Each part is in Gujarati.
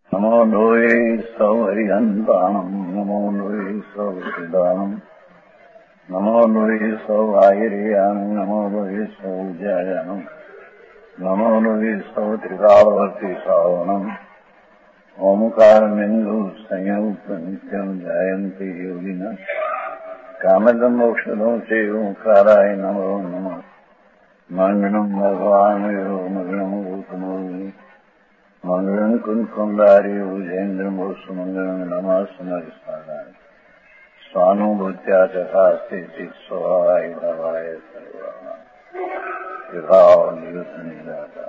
नमो लोये सौहरिहन्ताणम् नमो लोये सौहृदानम् नमो लोये सौभागिर्यानम् नमो लोये सौजायानम् नमो लोये सौत्रिकावर्ति सावनम् ओंकारमिन्दु संयुक्त नित्यम् जायन्ति योगिनः कामदम् मोक्षदो चे ओंकाराय नमो नमः मङ्गलम् भगवान् यो मङ्गलम् गौतमोऽग्नि मंगलम कुंकुंडारी उजेन्द्रम सुमंगलम नमः समर्पणाय स्वानुभूत्या तथा स्थिति स्वभावाय भवाय सर्वः विभाव नियुक्त निराता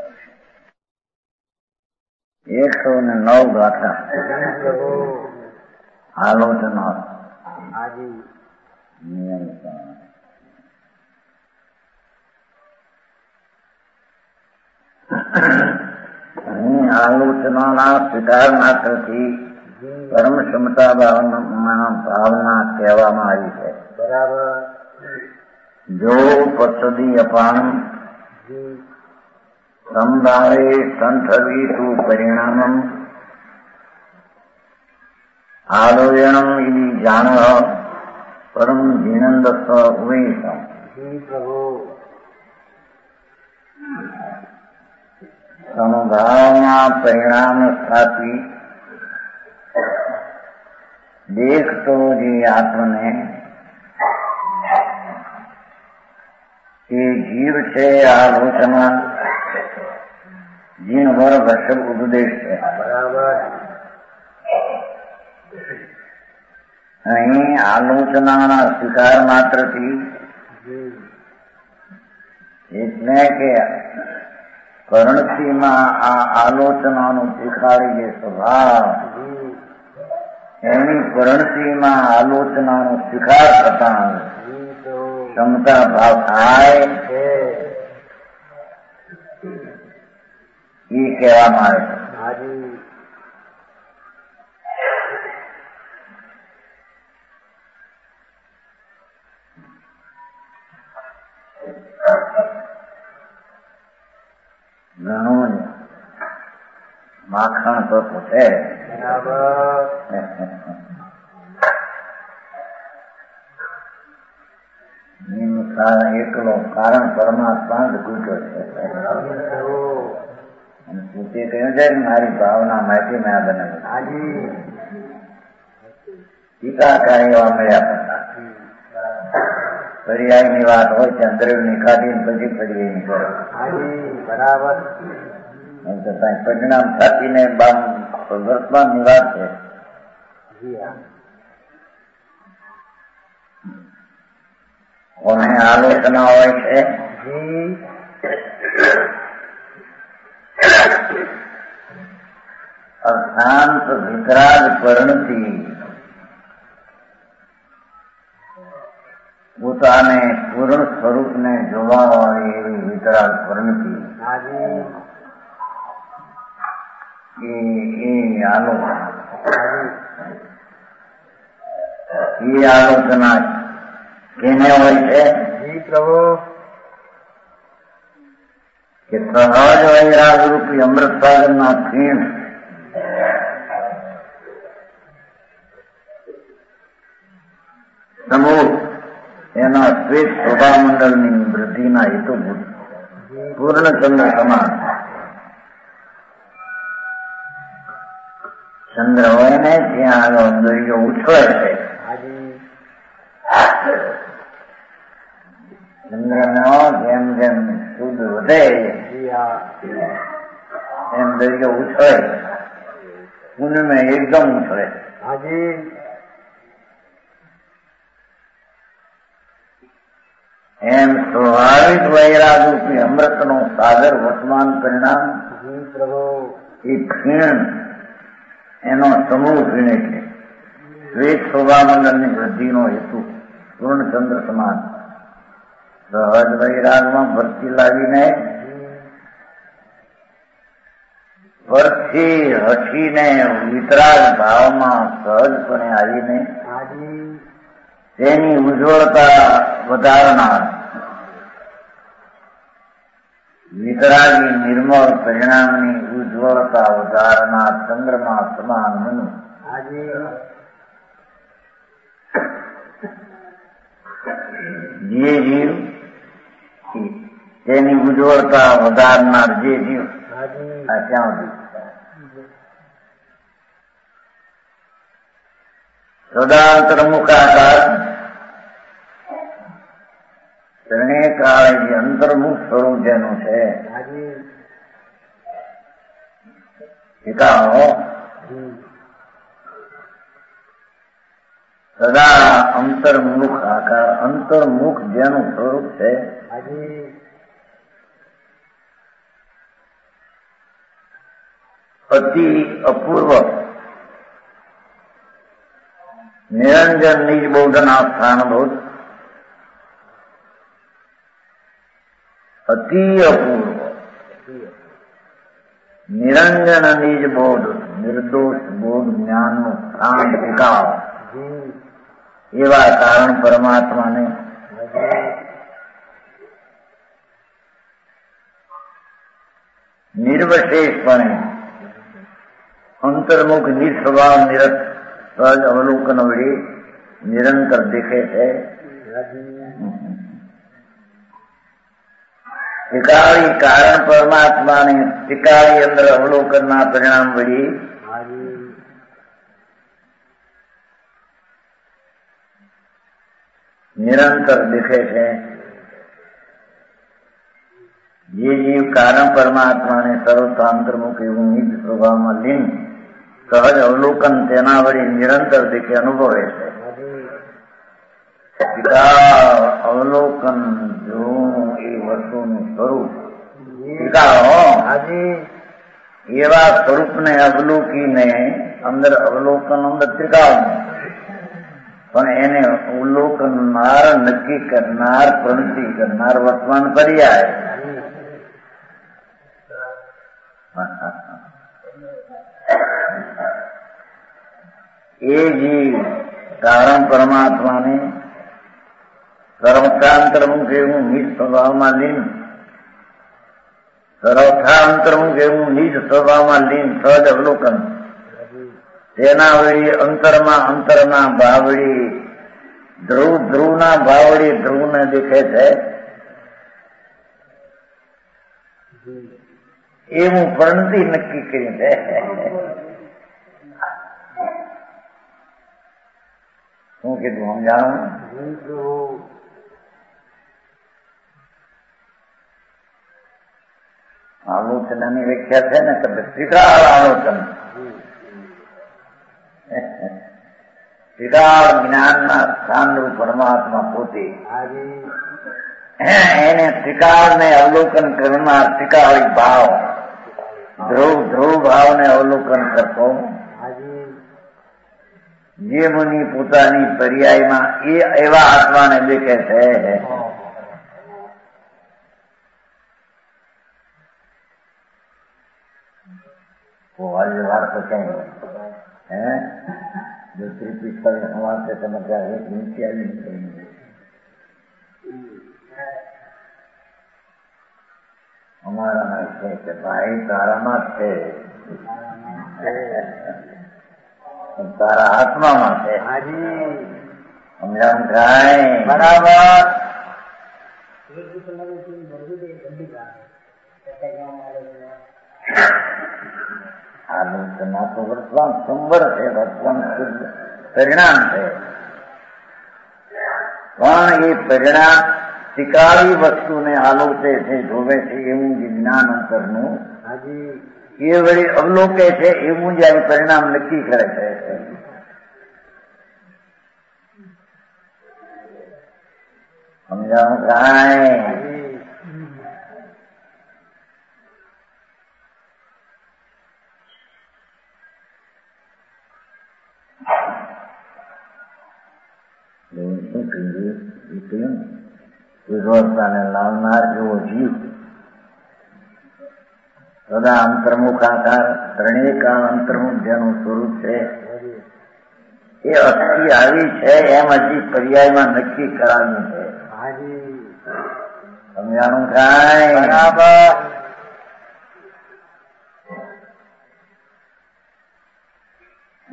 109 गाथा आलोचना नियम आलोचना स्वीकार मात्रથી પરમ ક્ષમતા ભાવના કહેવામાં આવી છે. બરાબર. જો પસદી અપાણ સંભાવે સંથવીતું પરિણામમ આલોચનમ ઇતિ જાણ પરમ જીનંદસ્વ ઉવેશમ. સમભાવના પરિણામ સ્થાપી देखतो जी आत्मने ये जीव से आलोचना जीन भर वर्षक उपदेश है. बराबर. અહીં આલોચનાના સ્વીકાર માત્રથી એટલે કે કરણસીમાં આ આલોચનાનું સ્વીકારી જે સ્વભાવ એની કરણસીમાં આલોચનાનો સ્વીકાર થતા ક્ષમતા ભાવ થાય એ કહેવામાં આવે છે. ઘણું માખણ તો છે. એકલો કારણ પરમાત્મા જ ઘૂંટો છે. પોતે કહ્યું છે કે મારી ભાવના માટે મેં આ બનાવ્યું. ટીકાકાર એવા મળ્યા હતા. પર્યાયની વાત હોય છે અંદરની કાઢીને પછી પર્યાયની કરો. બરાબર. પરિણામ સાચીને વર્તમાનની વાત છે. કોને આલોચના હોય છે અશાંત વિતરાગ પરણથી પોતાને પૂર્ણ સ્વરૂપને જોવા હોય એવી વિતરાગ પરણથી એ આલોચના કેને હોય છે પ્રભુ કે સહજ વૈરાગ રૂપી અમૃત સાગરના ખીણ સમૂહ એના શ્વેત શોભામંડળની વૃદ્ધિના હેતુભૂત પૂર્ણચંદ્ર સમાન. ચંદ્ર હોય ને ત્યાં આગળ દરિયો ઉછળે છે. ચંદ્રનો જેમ જેમ શુદ્ધ વધે એમ દરિયો ઉછળે. પૂનમે એકદમ ઉછળે. એમ સ્વાભાવિક વૈરાગરૂપી અમૃતનો સાગર વર્તમાન પરિણામ એ ખીણ એનો સમૂહ ખીણે છે. શ્વેત શોભામંડળની વૃદ્ધિનો હેતુ પૂર્ણચંદ્ર સમાન. સહજ વૈરાગમાં ભક્તિ લાવીને પરથી હસીને વિતરાગ ભાવમાં સહજપણે આવીને તેની ઉજ્જવળતા વધારનાર વિતરાગી નિર્મળ પરિણામની ઉજ્જવળતા ઉદાહરણા ચંદ્રમા સમાન મનુ જે જીવ તેની ઉજ્જવળતા વધારનાર જે જીવ આ ક્યાં સુધી સદા અંતર્મુખાકાર ત્રણે કાળે જે અંતર્મુખ સ્વરૂપ જેનું છે એકાઓ સદા અંતર્મુખ આકાર અંતર્મુખ જેનું સ્વરૂપ છે અતિ અપૂર્વ નિરંજન નિજ બૌદ્ધના સ્થાનભૂત અતિ અપૂર્વ નિરંજન નિજ બોધ નિર્દોષ બોધ જ્ઞાનનું સ્થાન ટીકાવ એવા કારણ પરમાત્માને નિર્વશેષપણે અંતર્મુખ નિસ્વભાવ નિરત સહજ અવલોકન વડે નિરંતર દેખે છે ટીકાળી કારણ પરમાત્માને ટીકાળી અંદર અવલોકનના પરિણામ વડે નિરંતર દેખે છે જે જીવ કારણ પરમાત્માને સર્વતા અંતર્મુખ એવું નિજ સ્વભાવમાં લીન સહજ અવલોકન તેના વડે નિરંતર દેખે અનુભવે છે અવલોકન જોવું એ વસ્તુનું સ્વરૂપ એવા સ્વરૂપને અવલોકીને અંદર અવલોકન અંદર ત્રિકાળ પણ એને અવલોકનનાર નક્કી કરનાર પ્રવૃત્તિ કરનાર વર્તમાન પર્યાય એ જીવ કારણ પરમાત્માને સર્વથાંતરમુખ એવું નિજ સ્વભાવમાં લીન સર્વથાંતરમુખ એવું નિજ સ્વભાવમાં લીન સહજ અવલોકન તેના વળી અંતરના ભાવડી ધ્રુવના ભાવડી ધ્રુવને દેખે છે એવું પ્રણતિ નક્કી કરી છે શું કીધું સમજાણું આલોચનાની વ્યાખ્યા છે ને કે ત્રિકાળ આલોચન ત્રિકાળ જ્ઞાનના સ્થાનરૂપ પરમાત્મા પોતે એને ત્રિકાળને અવલોકન કરનાર ત્રિકાળી ભાવ ધ્રુવ ભાવને અવલોકન કરતો જે મુનિ પોતાની પર્યાયમાં એવા આત્માને દેખે છે व्यवहार तो कहेंगे हैं जो त्रिपिष्कर समाज से समझा है नीचे आई नहीं कहेंगे हमारा ऐसे कि भाई तारा मत है तारा आत्मा मत है हम जान जाए बराबर आलोचना तो वर्तमान संवर है वर्तमान शुद्ध परिणाम है પણ એ પરિણામ ત્રિકાળી વસ્તુને આલોચે છે જોવે છે એવું જે જ્ઞાન અંતરનું એ વળી અવલોકે છે એવું જ આ પરિણામ નક્કી કરે છે સમજાવું કાંઈ શું કહીએ વિરોધતાને લાવનાર એવો જીવ સદા અંતર્મુખાકાર ત્રણેય અંતર્મુખ જેનું સ્વરૂપ છે એ અસ્થિ આવી છે એમ હજી પર્યાયમાં નક્કી કરાવ્યું છે સમજાણું કાંઈ બરાબર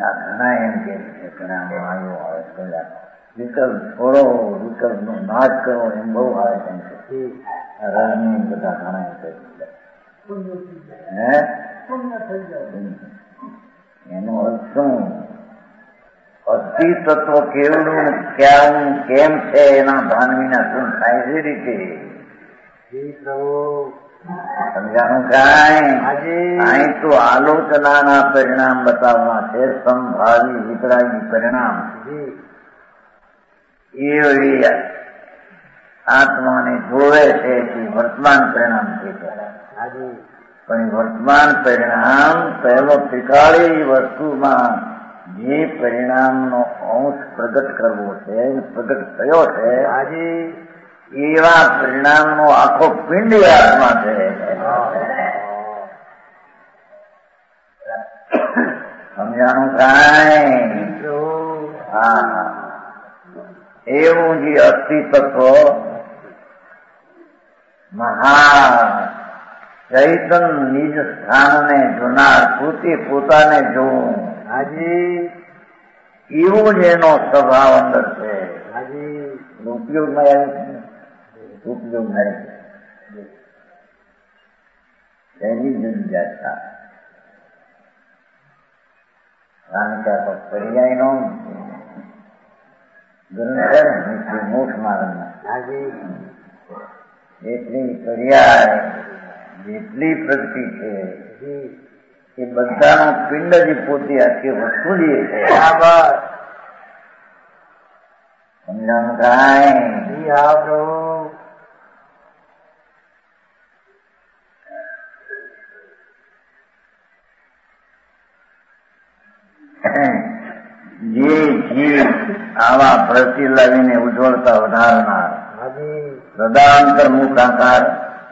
આ ઘણા એમ કે છે ઘણા માયો આવે કદાચ વિકલ્પ છોડો વિકલ્પ નો નાશ કરો એમ બહુ આવે એમ છે રજની બધા ઘણા એમ કહે એનો અર્થ શું અસ્થિ તત્વ કેવડું ક્યાં કેમ છે એના ભાન વિના શું થાય છે રીતે સમજાણું કાંઈ અહીં તો આલોચનાના પરિણામ બતાવવા છે સંભાવી વિતરાગી પરિણામ એ વળી આત્માને જોવે છે કે વર્તમાન પરિણામ છે પણ વર્તમાન પરિણામ પહેલો ત્રિકાળી વસ્તુમાં જે પરિણામનો અંશ પ્રગટ કરવો છે પ્રગટ થયો છે એવા પરિણામનો આખો પિંડ આત્મા છે સમજાણું કાંઈ હા એવું જે અસ્તિત્વ મહા ચૈતન નિજ સ્થાનને જોનાર પોતાને જોવું એવો જ એનો સ્વભાવ અંદર છે ઉપયોગમાં એની જુદી જાત કારણ કે આ પર્યાય નો ગ્રંથ છે ને મોક્ષ માર્ગ એટલી પર્યાય જેટલી પ્રગતિ છે એ બધાનો પિંડ જ પોતે આખી વસ્તુ જ છે સમજાણું કાંઈ જે જીવ આવા ભરતી લાવીને ઉજ્જવળતા વધારનાર સદાંતરમુખાકાર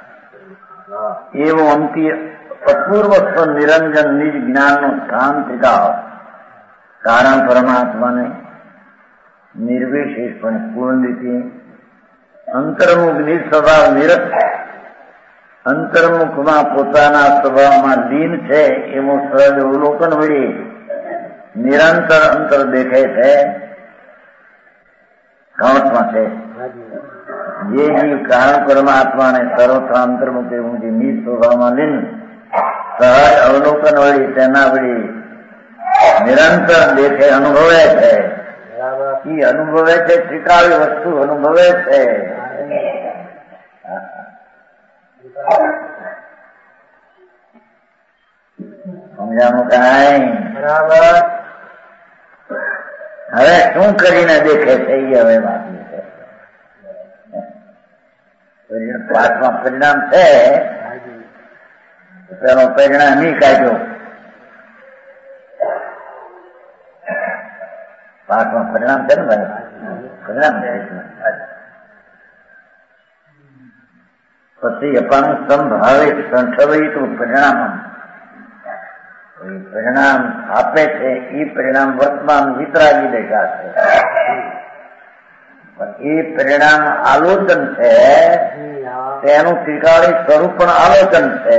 એવો અંતિ અપૂર્વ નિરંજન નિજ જ્ઞાનનું સ્થાન ત્રિકાળ કારણ પરમાત્માને નિર્વિશેષપણે પૂર્ણ રીતે અંતર્મુખ નિસ્વભાવ નિરત અંતર્મુખમાં પોતાના સ્વભાવમાં લીન છે એવું સહજ અવલોકન વળી નિરંતર અંતર દેખે છે કાંઠમાં છે જે જીવ કારણ પરમાત્માને સર્વથા અંતર્મુખ એવું જે નિજ સ્વભાવમાં લીન સહજ અવલોકન વળી તેના વળી નિરંતર દેખે અનુભવે છે એ અનુભવે છે ત્રિકાળી વસ્તુ અનુભવે છે સમજાણું કાંઈ બરાબર હવે શું કરીને દેખે છે એ હવે બાકી છે પાઠમાં પરિણામ છે તેનો પરિણામ નહીં કાઢ્યો પાઠમાં પરિણામ છે ને ભાઈ પરિણામ પછી અપાનું સંભાવિત સંઠવયિતું પરિણામ પરિણામ આપે છે એ પરિણામ વર્તમાન વિતરાગી દેખાશે પણ એ પરિણામ આલોચન છે તેનું ત્રિકાળી સ્વરૂપ પણ આલોચન છે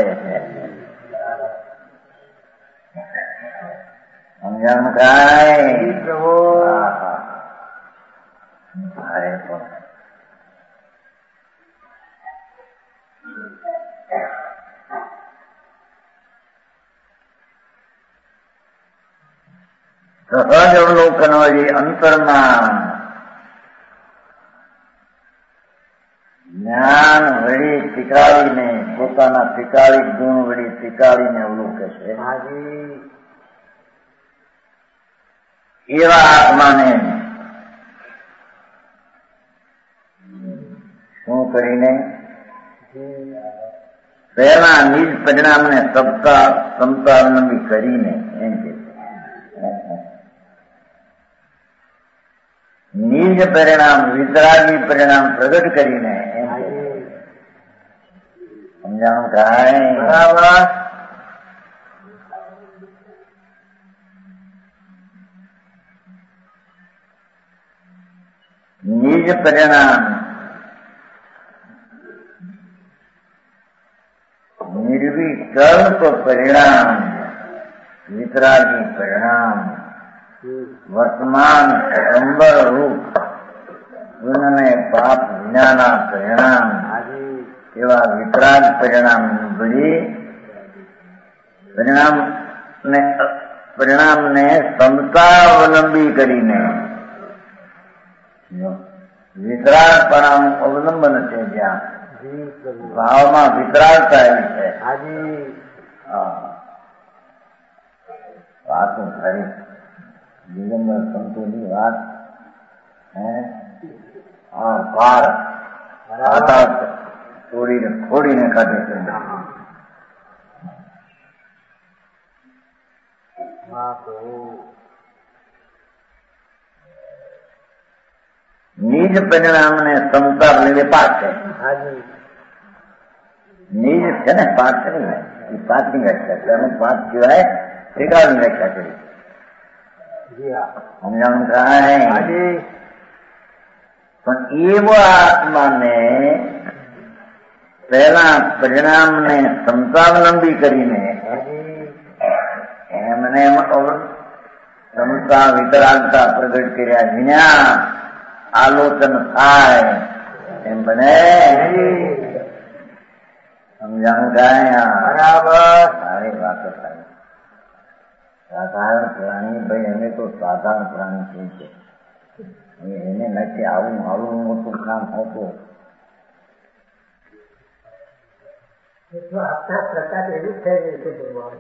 સમજાણું કાંઈ પ્રભુ અરે પણ સહજ અવલોકન વળી અંતરમાં જ્ઞાન વળી ત્રિકાળીને પોતાના ત્રિકાળી ગુણ વળી ત્રિકાળીને અવલોકે છે એવા આત્માને શું કરીને પહેલા નિજ પરિણામને સમતાવલંબી કરીને એમ કે નિજ પરિણામ વિતરાગી પરિણામ પ્રગટ કરીને એમ સમજાણું કાંઈ બરાબર નિજ પરિણામ નિર્વિકલ્પ પરિણામ વિતરાગી પરિણામ વર્તમાન અંબર રૂપ ગુણને પાપ વિનાના પરિણામ એવા વિતરાગ પરિણામ ભળી પરિણામને સમતાવલંબી કરીને વિતરાગ પરિણામ અવલંબન છે જ્યાં ભાવમાં વિતરાગતા એવી છે. વાતો ખરી દિગંબર સંતોની વાત પાર છોડીને કાઢે છે. નિજ પરિણામને સમતા લઈને પાઠ છે. નિજ છે ને પાઠ છે ને એ પાઠની વ્યાખ્યા છે. અમુક પાઠ સિવાય ત્રિકાળની વ્યાખ્યા કરી. સમજાણું થાય પણ એવો આત્માને પહેલા પરિણામને સમતાવલંબી કરીને એમને સમતા વિતરાગતા પ્રગટ કર્યા વિના આલોચન થાય એમ બને. સમજાણું થાય બરાબર. સારી વાતો થાય. સાધારણ પ્રાણી ભાઈ અમે તો સાધારણ પ્રાણી છે એને નથી આવું મોટું કામ હોતું. આપણા પ્રકાશ એવું થઈ ગયું છે ભગવાન.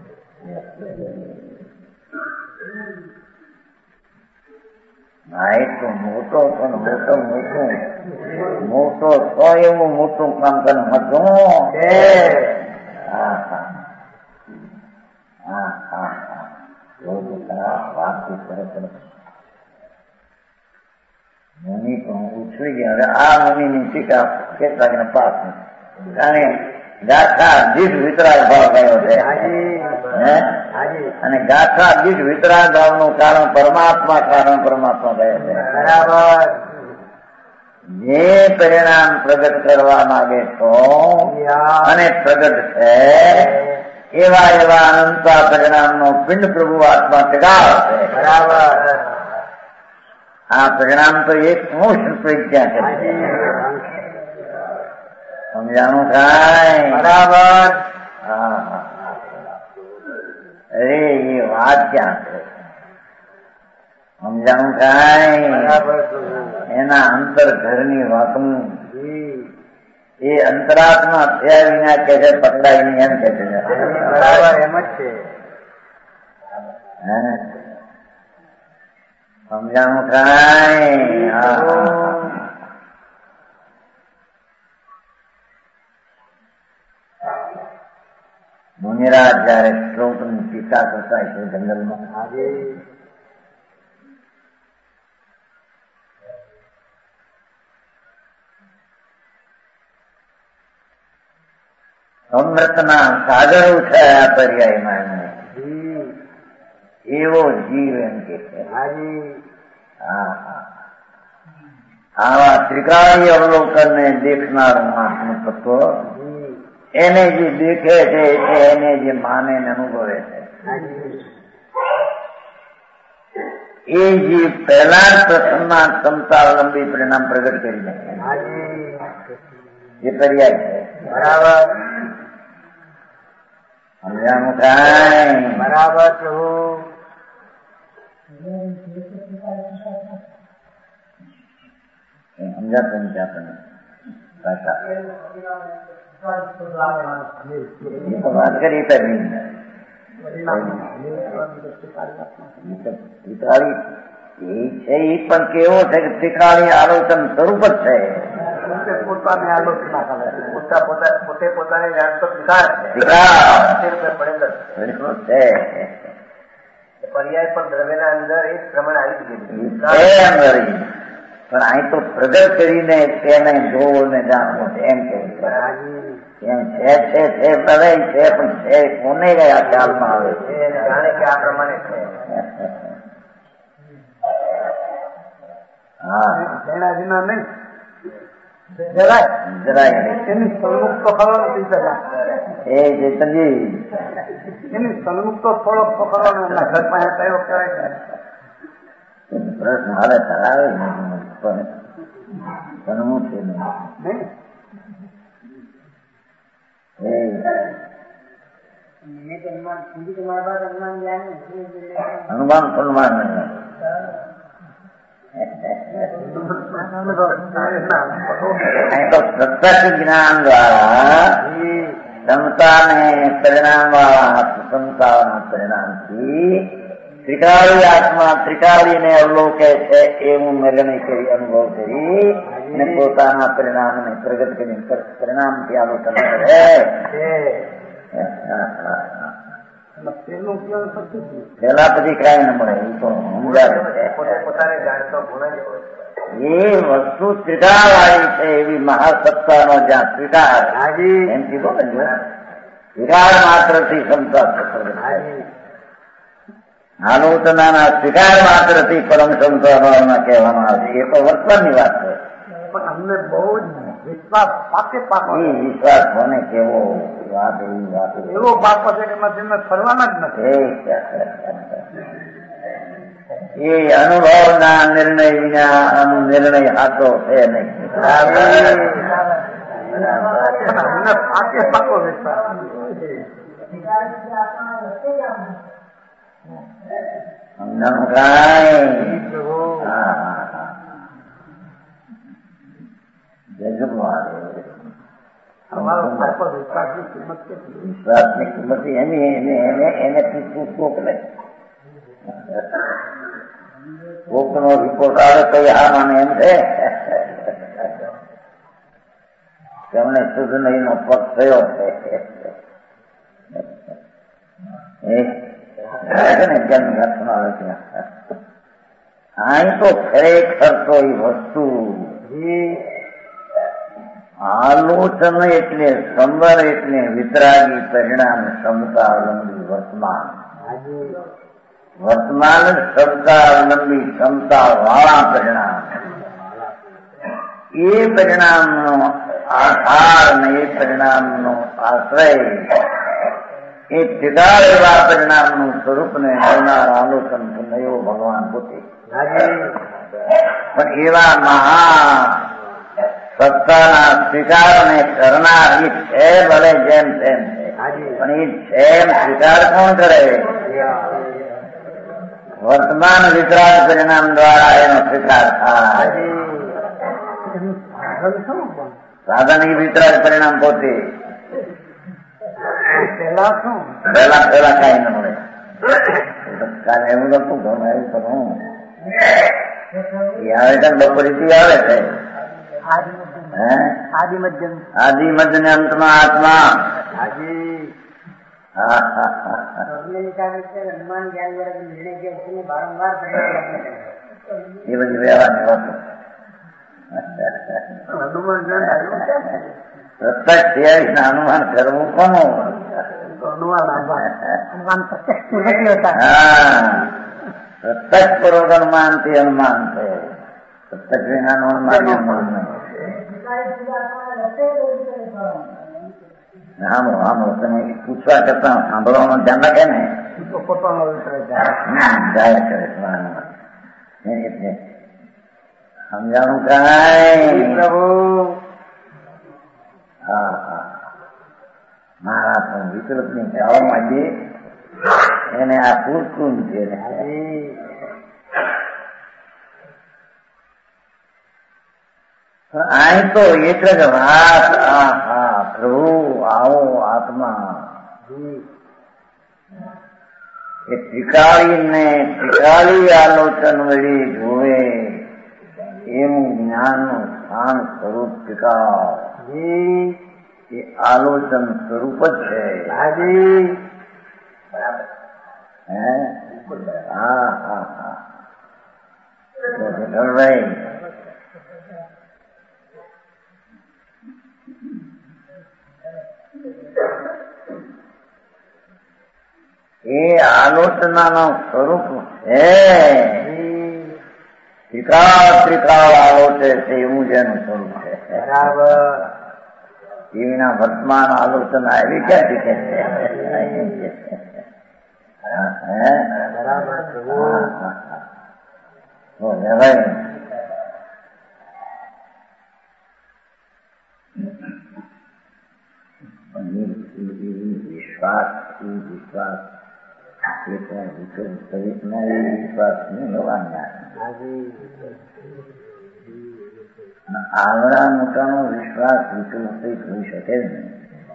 ના તો મોટો પણ મોટો તો એવું મોટું કામ કરે હતું. વાત સરસ મુનિ પણ ઉછળી ગયા. હવે આ મુનિની ટીકા કેટલાક પાસ કારણ ગાથા દીઠ વિતરાગ ભાવ કયો છે અને ગાથા દીઠ વિતરાગ ભાવ નું કારણ પરમાત્મા કયો છે. બરાબર. જે પરિણામ પ્રગટ કરવા માંગે છો અને પ્રગટ છે એવા અનંતા પરિણામ નો પિંડ પ્રભુ આત્મા ટકાવ છે. બરાબર. આ પરિણામ તો એક મોક્ષ પ્રજ્ઞા છે. સમજાણું થાય બરાબર. અરે એ વાત ક્યાં છે. સમજાણું થાય એના અંતર ઘરની વાતું એ અંતરાત્મા થયા વિના કે છે પકડાય નહીં એમ કે છે. બરાબર એમ જ છે. સમજાણું થાય. મુનિરાજ જયારે શ્લોકની ટીકા કરતા છે જંગલમાં અમૃતના સાગર ઉઠાયા પર્યાયમાં એમને એવો જીવ એમ કે છે. આવા ત્રિકાળી અવલોકનને દેખનારું આત્મ તત્વ એને જે દેખે છે એને જે માને ને અનુભવે છે એ જે પહેલા પ્રથમના ક્ષમતાવલંબી પરિણામ પ્રગટ કરી દે એ પર્યાય છે. બરાબર. સમજાણું થાય બરાબર. પ્રભુ સમજાતું નથી આપણને વાત કરી ત્રિકાળી એ છે એ પણ કેવો છે કે ત્રિકાળી આલોચન સ્વરૂપ જ છે. પોતાને આલોચના કરે પોતે પોતાને જાણતો પર્યાય પણ દ્રવ્યના અંદર એ પ્રમાણે આવી ગયેલું પણ અહીં તો પ્રગટ કરીને તેને જોવો ને જાણવો એમ કે એમ છે પ્રલય છે પણ છે કોને ગયા ખ્યાલમાં આવે છે જાણે કે આ પ્રમાણે છે. હા જૈનાજીના નહીં જરાય એની સન્મુખ તો ખરો નથી એ ચેતનજી એની સન્મુખ તો થોડોક તો ખરો ને ઘરમાં કયો કરે છે પ્રશ્ન હાલે કરાવે પણ હું છે હનુમાન સન્માન તો પ્રત્યક્ષ જ્ઞાન દ્વારા ક્ષમતા ને પરિણામ વાળા ક્ષમતાના પરિણામથી ત્રિકાળી આત્મા ત્રિકાળીને અવલોકે છે એવું નિર્ણય કરી અનુભવ કરી અને પોતાના પરિણામને પ્રગટ કરી પરિણામથી આલોચન કરે. પેલા પછી કઈ ન મળે એવું તો સમજાવે એ વસ્તુ ત્રિકાળ વાળી છે એવી મહાસત્તાનો જ્યાં ત્રિકાળ એમ કીધો ને ત્રિકાળ માત્ર થી ક્ષમતા આલોચનાના સ્વીકાર માત્રથી પરમ ક્ષમતા કહેવામાં આવે છે. એ તો વર્તમાનની વાત છે પણ અમને બહુ વિશ્વાસ વિશ્વાસ મને કેવો વાત એવી વાત એવો બાપ છે કે ફરવાના જ નથી. એ અનુભવના નિર્ણય વિના નિર્ણય સાચો છે નહીં. અમને પાકો વિશ્વાસ વિશ્વાસની કિંમત એને પૂછવું કોકને કોક નો રિપોર્ટ આવે તો હા મને એમ છે તેમને શુદ્ધ નહીં નો પગ થયો છે અહીં તો ખરેખર તો એ વસ્તુ આલોચન એટલે સંવર એટલે વિતરાગી પરિણામ ક્ષમતા અવલંબી વર્તમાન ક્ષમતા અવલંબી ક્ષમતા વાળા પરિણામ એ પરિણામનો આધાર ને એ પરિણામનો આશ્રય એ ત્રિકાળ એવા પરિણામનું સ્વરૂપને જોનાર આલોચન નયો ભગવાન પોતે પણ એવા મહા સત્તાના સ્વીકારને કરનાર એ છે ભલે જેમ તેમ છે પણ એ છે એમ સ્વીકાર કોણ કરે? વર્તમાન વિતરાગ પરિણામ દ્વારા એનો સ્વીકાર થાય. સાધન એ વિતરાગ પરિણામ પોતે પેલા કઈ ન મળે. કાલે એવું નતું ગમે એવું કરું આવે છે બપોરી આવે છે આદિ મધ્ય ને અંતમાં આત્મા એ બધી વ્યવહારની વાતો પ્રત્યક્ષ થયા અનુમાન કરવું કોનું? પ્રત્યક્ષ પૂર્વક અનુમાન થી અનુમાન છે. પ્રત્યક્ષ વિના અનુમાન નહીં. તમે પૂછવા કરતા સાંભળવાનું ધ્યાન રાખે ને જાય કરે સમજાણું કાંઈ પ્રભુ મારા પણ વિકલ્પ ની જવા માંડીએ એને આ પૂરતું છે. અહીં તો એટલે જ વાત પ્રભુ આવો આત્મા એ ત્રિકાળી આલોચન વળી જોવે એવું જ્ઞાનનું સ્થાન સ્વરૂપ ત્રિકાળ એ આલોચન સ્વરૂપ જ છે. એ આલોચનાનું સ્વરૂપ છે. ત્રિકાળ આલોચે છે એવું જ એનું સ્વરૂપ છે. બરાબર. એના વર્તમાન આલોચના એવી ક્યાંથી છે? એ વિશ્વાસ એ પણ વિકૃત સહિતના એ વિશ્વાસની નવાના આવડા મોટાનો વિશ્વાસ વિકૃત હોઈ શકે જ નહીં.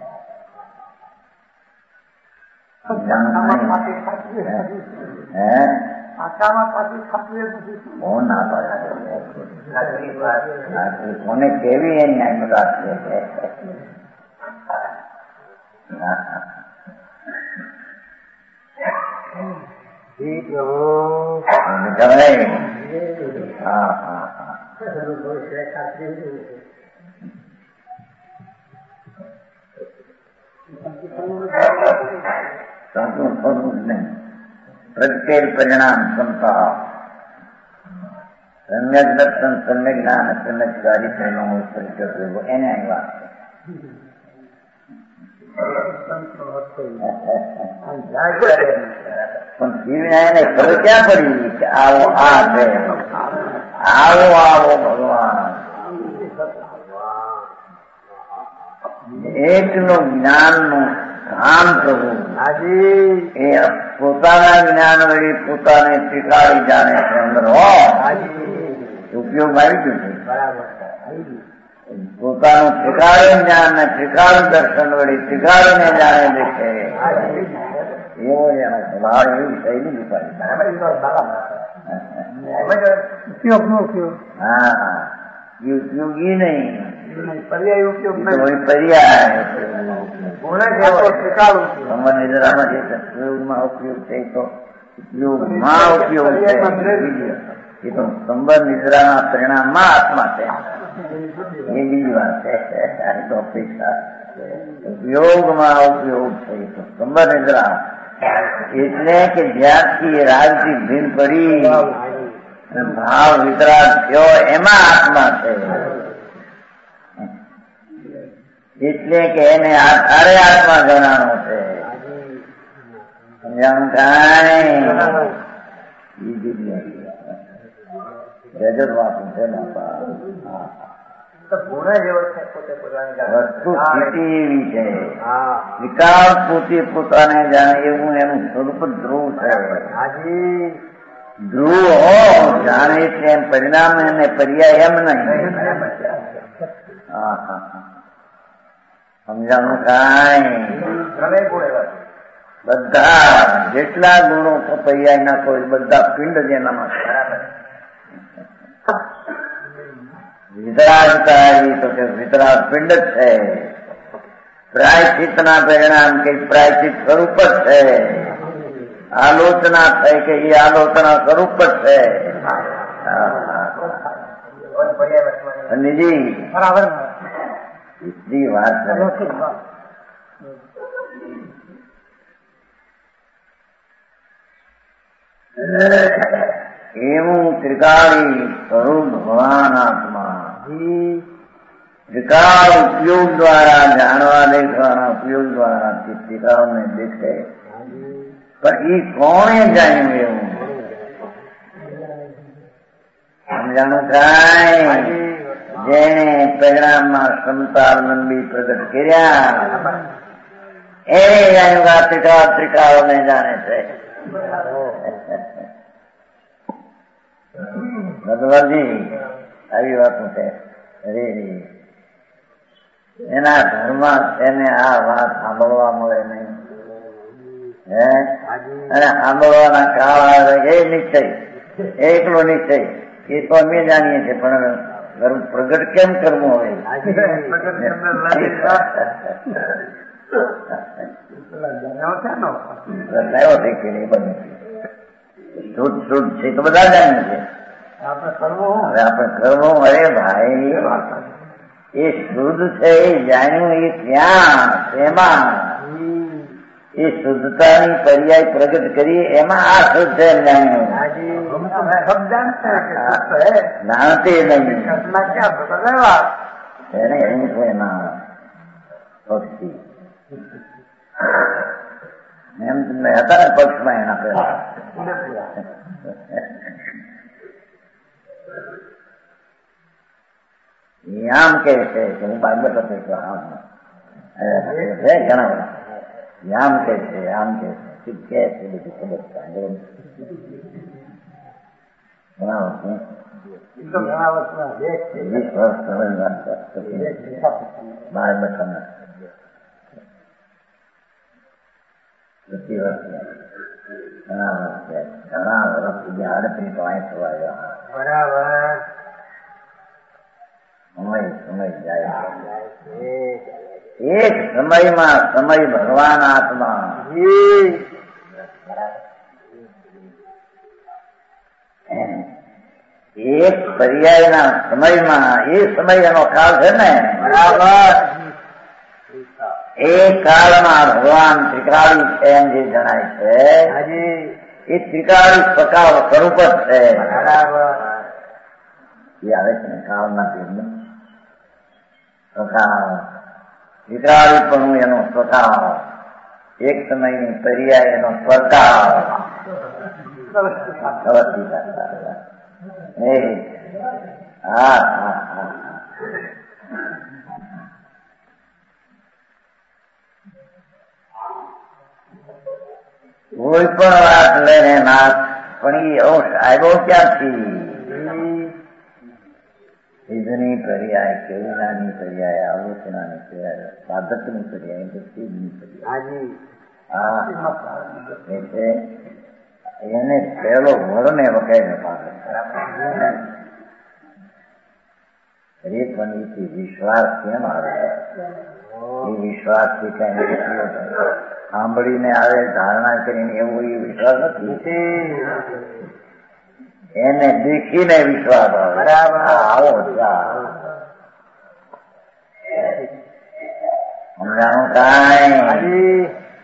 કોને કેવી એની આત્મદાત છે. હા હા હા સાચું ખરું જ નહીં. પ્રત્યેક પરિણામ ક્ષમતા સમ્યક દર્શન સમ્યક જ્ઞાન સમ્યક ચારિત્રનો પરિચય કરવો એને અહીં વાત પણ જીવને એને ખબર ક્યાં પડી કે આવો આ છે, આવો આવો ભગવાન એકનું જ્ઞાનનું કામ કરવું એ પોતાના જ્ઞાન વળી પોતાને શીખાડી જાણે છે અંદર ઉપયોગ આવી ગયું છે. પોતાનું શીખાડું જ્ઞાન ને શીખાડું દર્શન વળી શીખાડીને જાણે દેખે એવો એનો સ્વભાવ એવી શૈલી વિચારી. હા ઉપયોગી નહીં, પર્યાય ઉપયોગ પર્યાય નિદ્રામાં જે સત્સંગમાં ઉપયોગ છે તો ઉપયોગમાં ઉપયોગ છે એ તો સંબર નિદ્રાના પરિણામમાં આત્મા છે એ બીજી વાત છે. અપેક્ષા ઉપયોગમાં ઉપયોગ છે તો સંબર નિદ્રા એટલે કે જ્યારથી રાજથી ભીન પડી ભાવ વિતરાગ થયો એમાં આત્મા છે. એટલે કે એને આધારે આત્મા ગણાનો છે. સમજાણું કાંઈ જગત વાતું છે ને વસ્તુ સ્થિતિ એવી છે. વિકાસ પોતે પોતાને જાણે એવું એનું સ્વરૂપ ધ્રુવ છે. ધ્રુવ હો જાણે છે એમ પરિણામ એને પર્યાય એમ નહીં. સમજાણું કાંઈ બધા જેટલા ગુણો પર્યાય ના કોઈ બધા પિંડ જેનામાં વિતરાગતા તો કે વિતરાગ પિંડ જ છે. પ્રાયશ્ચિતના પરિણામ કે પ્રાયશ્ચિત સ્વરૂપ જ છે. આલોચના થઈ કે એ આલોચના સ્વરૂપ જ છે. નિજી બરાબર એટલી વાત એવું ત્રિકાળી સ્વરૂપ ભગવાન આત્મા ત્રિકાળ ઉપયોગ દ્વારા જાણવા દેખવાના ઉપયોગ દ્વારા ત્રિકાળને દેખે પણ એ કોણે જાણ્યું એવું સમજાણું કાંઈ જેને પરિણામમાં ક્ષમતાવલંબી પ્રગટ કર્યા એને જાણ્યું ત્રિકાળને જાણે છે. ભગવતી આવી વાતો છે. એના ઘરમાં એને આ વાત સાંભળવા મળે નહીં. અને સાંભળવાના કાળ આવે એ નિશ્ચય એકલો નિશ્ચય એ તો અમે જાણીએ છીએ પણ પ્રગટ કેમ કરવું હવે શુદ્ધ શુદ્ધ છે તો બધા જાણીએ છીએ. હવે આપણે કરવું અરે ભાઈ એ શુદ્ધ છે એ જાણ્યું એ ક્યાં એમાં એ શુદ્ધતાની પર્યાય પ્રગટ કરી એમાં આ શુદ્ધ છે જાણ્યું જાણતે નહીં એને એમ છે એના પક્ષી એમ તમને હતા ને પક્ષમાં એના પેલા આમ કે છે કે હું બાબત હતો આમ છે ઘણા બધા આમ કે છે આમ કે છે કે છે બધું ખબર સાંભળો ઘણા વર્ષના 20 વર્ષ બહાર બેઠા પ્રતિ વર્ષ ઘણા વર્ષ સુધી 38 થવા આવ્યા. બરાબર. સમય જાય એક સમયમાં સમય ભગવાન આત્મા એક પર્યાયના સમયમાં એ સમય એનો કાળ છે ને બરાબર. એ કાળમાં ભગવાન ત્રિકાળી છે એમ જે જણાય છે એ ત્રિકાળી સ્વરૂપ જ છે બરાબર. એ આવે છે ને કાળના ભેદમાં સ્વભાવ વિકરાળીપણું એનો સ્વભાવ એક સમયની પર્યાય એનો સ્વભાવ કોઈ પણ વાત લઈને નાથ પણ એ અંશ આવ્યો ક્યાંથી વિધની પર્યાય કેળીનાની પર્યાય આલોચનાની પર્યાય સાધકની પર્યાય ભક્તિની પર્યાય એને પહેલો વરને વગાઈને પામે એક વનીથી વિશ્વાસ કેમ આવે એ વિશ્વાસથી કઈ સાંભળીને આવે ધારણા કરીને એવો એ વિશ્વાસ નથી એને દેખીને વિશ્વાસ આવે બરાબર. આવો સમજાણું કાંઈ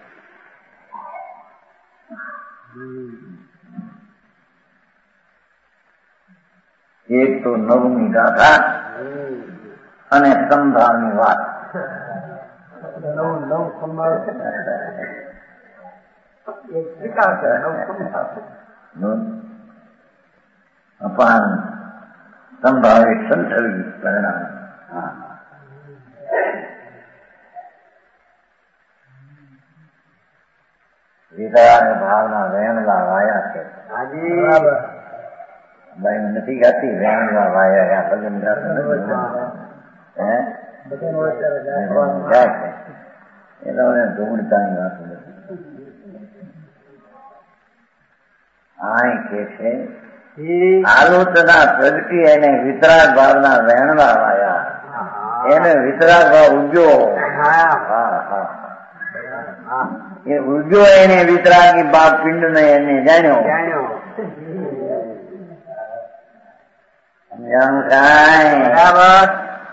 એક તો નવમી ગાથા અને સંભાવની વાત અપાન સંભાવે સંથવી પરિણામ વિચાર ભાવના વેણલા વાયા છે ભાઈ નથી ગાતી વેણલા વાયા ભજન એ તમને ઢૂંઢતાની વાત નથી. આ કે છે આલોચના પ્રગટી એને વિતરાગ ભાવના વેણવા વાયા એને વિતરાગ ભાવ ઉગ્યો એ ઉગ્યો એને વિતરાગી બાપ પિંડ ને એને જાણ્યો બરાબર.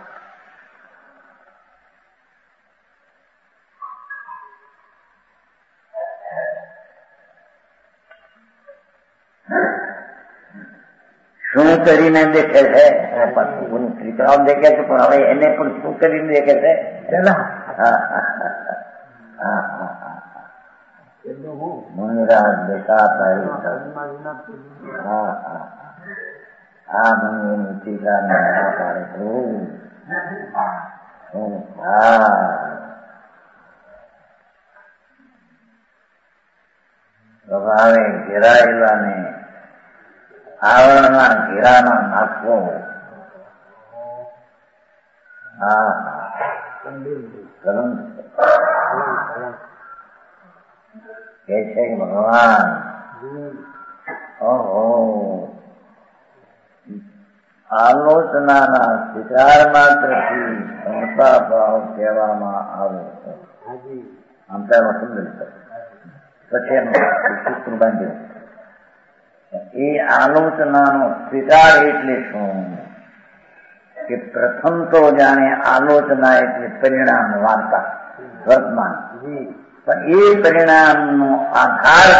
શું કરીને દેખે છે ત્રિકરામ દેખે છે પણ હવે એને પણ શું કરીને દેખે છે મુનિરાજ દેખાતા આ મને એની ટીકા ના પાડે સ્વભાવે ઘેરાયેલા ને આવરણના ઘેરાના નાખવો કે છે ભગવાન ઓહો આલોચનાના સ્વીકાર માત્રથી ક્ષમતા ભાવ કહેવામાં આવે છે. આમ પહેલો સુંદર પછી એનું સૂત્ર બાંધ્યું એ આલોચનાનો સ્વીકાર એટલે શું કે પ્રથમ તો જાણે આલોચના એટલે પરિણામ વાર્તા વર્તમાન પણ એ પરિણામનો આધાર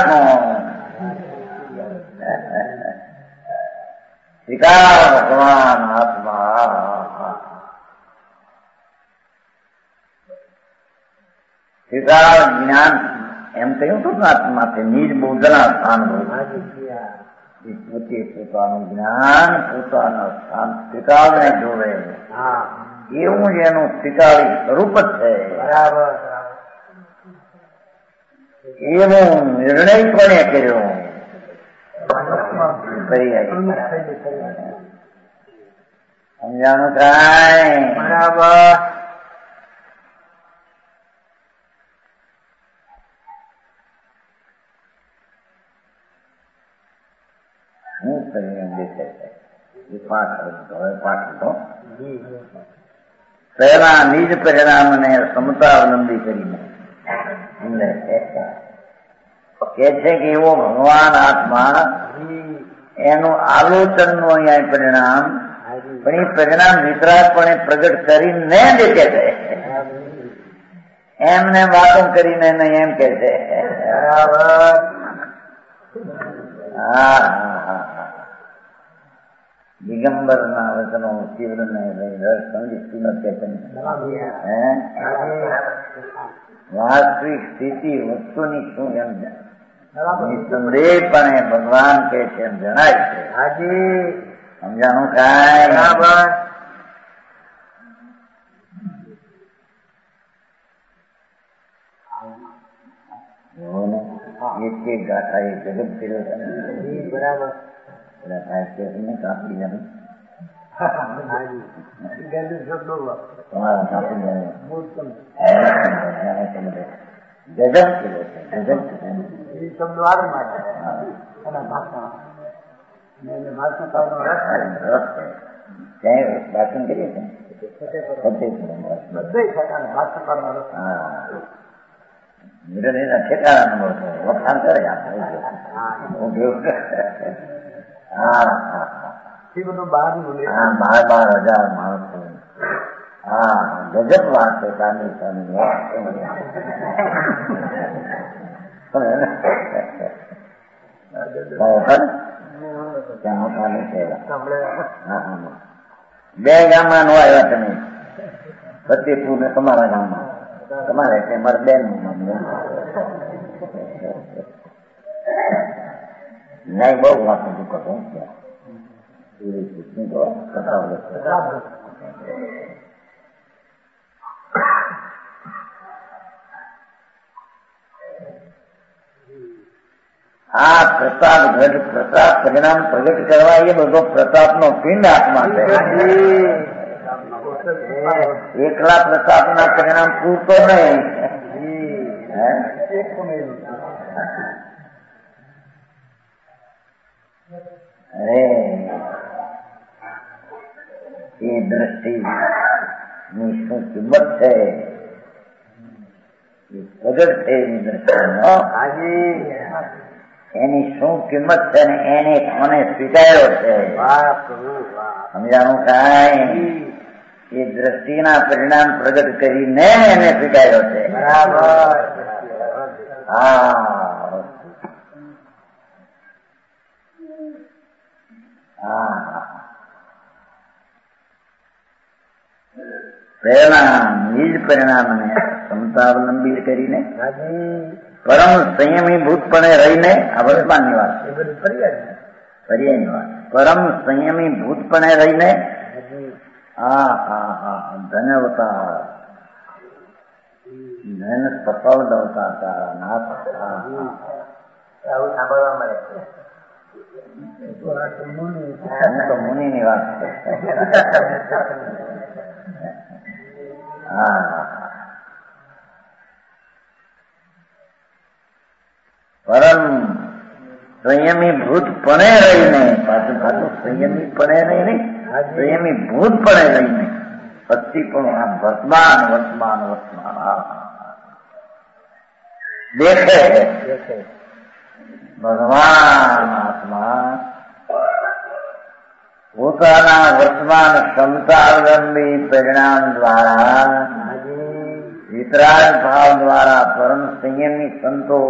સ્વીકાર ભગવાન આત્મા સ્વીકાર જ્ઞાન એમ કહ્યું હતું આત્માથી નિજ બોધના સ્થાન પોતે પોતાનું જ્ઞાન પોતાના સ્થાન સ્વીકારને જોડે એવું જ એનું સ્વીકારી સ્વરૂપ જ છે બરાબર. એવો નિર્ણયપણે કર્યો. સમજાણું કાંઈ? બરાબર. હું પરિણામ દેખાય એ પાઠ હવે પાઠ હતો. પહેલા નિજ પરિણામને ક્ષમતા અવલંબી કરીને કે છે કે એવો ભગવાન આત્મા એનું આલોચનનું અહીંયા પરિણામ પણ એ પરિણામ વિતરાગપણે પ્રગટ કરીને દેખે છે. એમને વાતો કરીને નહીં એમ કે છે. હા દિગંબર ના વચનો તીવ્ર ને સમજી નથી. વાસ્તવિક સ્થિતિ વસ્તુની શું એમ નિસંદેહપણે ભગવાન કે છે એમ જણાય છે. હાજી સમજાણું કાંઈ? બરાબર. એક ગાથા એ જગત ફેરવે છે. બરાબર. કાપી જાય તમારા કાપી જાય ગજબ ફેરવે છે. ગજબ શબ્દો આગળમાં એના ભાષણ ક્યાંય ભાષણ કરીએ છીએ. ઠેકાણા નંબર વખાણ કરે. બાર 12,000 માણસો. હા ગજબ વાત છે. સાની બે ગામમાં નો આવ્યા તમે ફતેપુર ને તમારા ગામમાં તમારે મારા બેન નહીં બહુ વાત કરો. આ પ્રતાપગઢ પ્રતાપ પરિણામ પ્રગટ કરવા એ બધો પ્રતાપનો પિંડ આત્મા છે. એકલા પ્રતાપના પરિણામ પૂરતો નહીં. અરે એ દ્રષ્ટિ ની શું કિંમત છે? પ્રગટ છે એની દ્રષ્ટિનો એની શું કિંમત છે ને એને મને સ્વીકાર્યો છે. સમજાણું કાંઈ? એ દ્રષ્ટિના પરિણામ પ્રગટ કરીને એને સ્વીકાર્યો છે. પહેલા નિજ પરિણામને ક્ષમતાવલંબી કરીને પરમ સંયમી ભૂતપણે રહીને આ વર્તમાનની વાત છે. પર્યાયની વાત. પરમ સંયમી ભૂતપણે રહીને ધન્યવતા ધન સફળ દવતા તારા નાથ. આવું સાંભળવા મળે. તો મુનિની વાત છે. પરમ સંયમી ભૂતપણે રહીને પાછું સંયમીપણે રહીને સંયમી ભૂતપણે રહીને પછી પણ આ વર્તમાન વર્તમાન વર્તમાન દેખે ભગવાન આત્મા પોતાના વર્તમાન ક્ષમતા અવલંબી પરિણામ દ્વારા વિતરાગ ભાવ દ્વારા પરમ સંયમી સંતો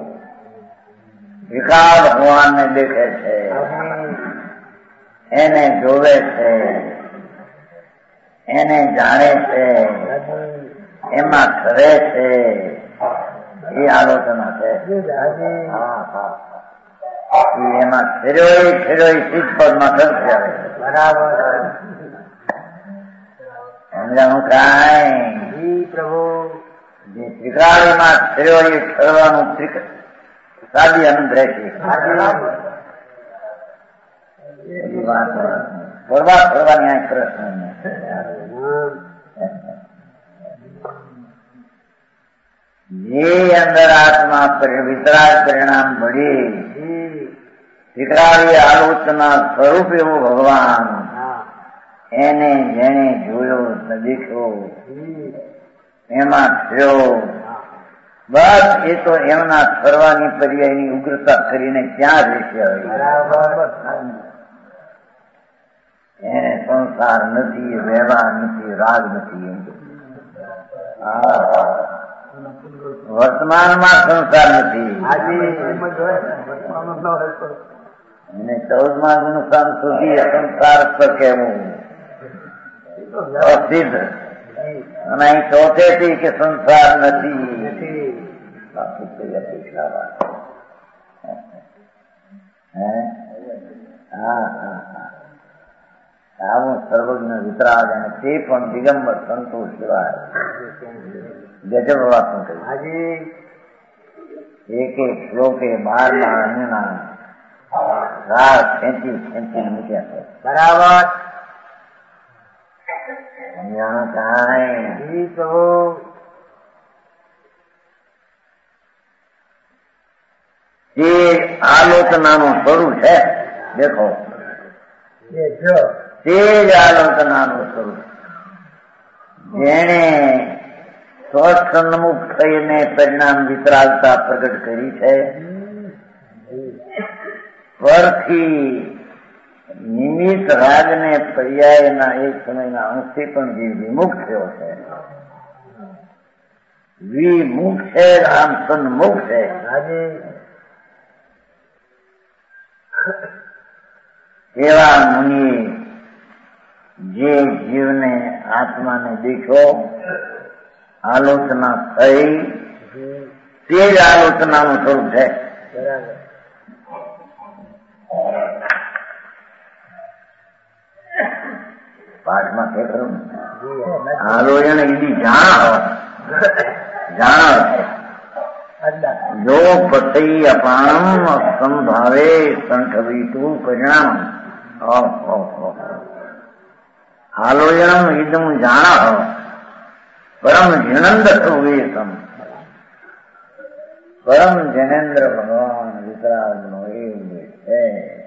વિકાર ભગવાનને દેખે છે, એને જોવે છે, એને જાણે છે, એમાં કરે છે. એ આલોચના છે. એમાં ફેરવી સિદ્ધ પદમાં ખર્ચ આવે. બરાબર સમજાણું કાંઈ? પ્રભુ જે ત્રિકાળીમાં થયો એ ઠરવાનું સાદી અનુગ્રહ છે. એવી વાત ફરવાની આ પ્રશ્ન જે અંદર આત્મા વિતરાગ પરિણામ મળે ત્રિકાળી આલોચના સ્વરૂપ એવું ભગવાન એને જેને જોયો દેખ્યો એમાં થયો બસ એ તો એમના ફરવાની પર્યાયની ઉગ્રતા કરીને ક્યાં રહેશે. એને સંસાર નથી, વ્યવહાર નથી, રાગ નથી. વર્તમાનમાં સંસાર નથી. એને 14મા ગુણસ્થાન સુધી સંસાર પર કહેવું અસિદ્ધ અને અહીં ચોથેથી કે સંસાર નથી. આવું સર્વજ્ઞ વિતરાગ અને તે પણ દિગંબર સંતોષ સિવાય ગજબ વાતનું કહ્યું. એક એક શ્લોકે 12 અન્યના રાગ ખેંચી મૂક્યા છે. બરાબર જે આલોચનાનું સ્વરૂપ છે. દેખો તે જ આલોચનાનું સ્વરૂપ જેણે સ્વસન્મુખ થઈને પરિણામ વિતરાગતા પ્રગટ કરી છે. પરથી નિમિત્ત રાગને પર્યાયના એક સમયના અંશથી પણ જે વિમુખ થયો છે, વિમુખ છે, આમ સન્મુખ છે. એવા મુનિએ જે જીવને આત્માને દેખ્યો, આલોચના થઈ, તે જ આલોચનાનું સ્વરૂપ છે. પાઠમાં કે ખરું આલોચન એવી જાણ જો પતઈ અપાણમ સંભાવે સંઠવીતું પરિણામ. આલોચન ઇદમ જાણ પરમ જનેન્દ્ર વેતમ. પરમ જનેન્દ્ર ભગવાન વિતરાગ નો એ છે.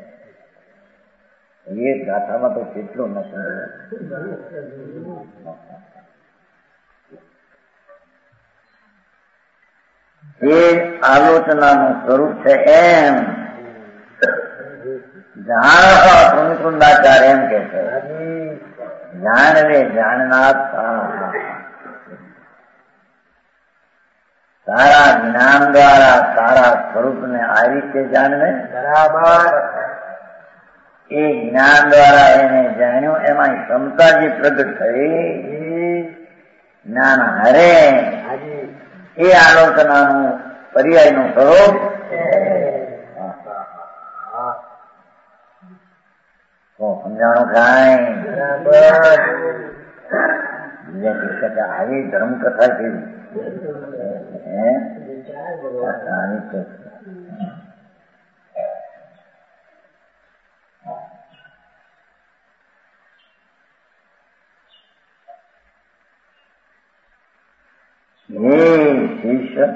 એ ગાથામાં તો કેટલું ન સમજાય. એ આલોચનાનું સ્વરૂપ છે. એમ જાણ કુંદાચાર્ય એમ કે છે, જાણવે જાણનાર તારા જ્ઞાન દ્વારા તારા સ્વરૂપને આ રીતે જાણવે. બરાબર એ જ્ઞાન દ્વારા એને જાણ્યું. એમાં ક્ષમતા જે પ્રગટ થઈ જ્ઞાન હરે એ આલોચનાનું પર્યાયનું સ્વરૂપ. સમજાણું કાંઈ આવી ધર્મકથા કેવી શિષ્ય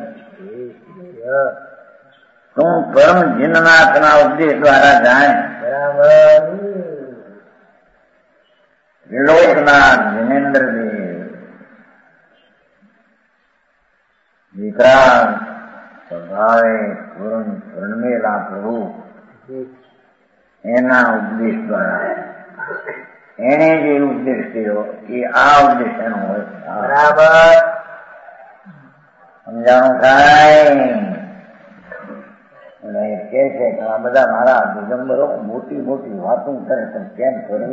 તું પરમ જીનનાથના ઉપદેશ દ્વારા જાણ. બરાબર વિલોકનાથ જિનેન્દ્રદેવ વિક્રાંત સ્વભાવે પૂર્ણમેલા પ્રભુ એના ઉપદેશ દ્વારા એને જે ઉપદેશ કર્યો એ આ ઉપદેશ એનો હોય. બરાબર સમજાણું થાય. અને કે છે કે આ બધા મારા દિગંબરો મોટી મોટી વાતો કરે છે, કેમ કરવું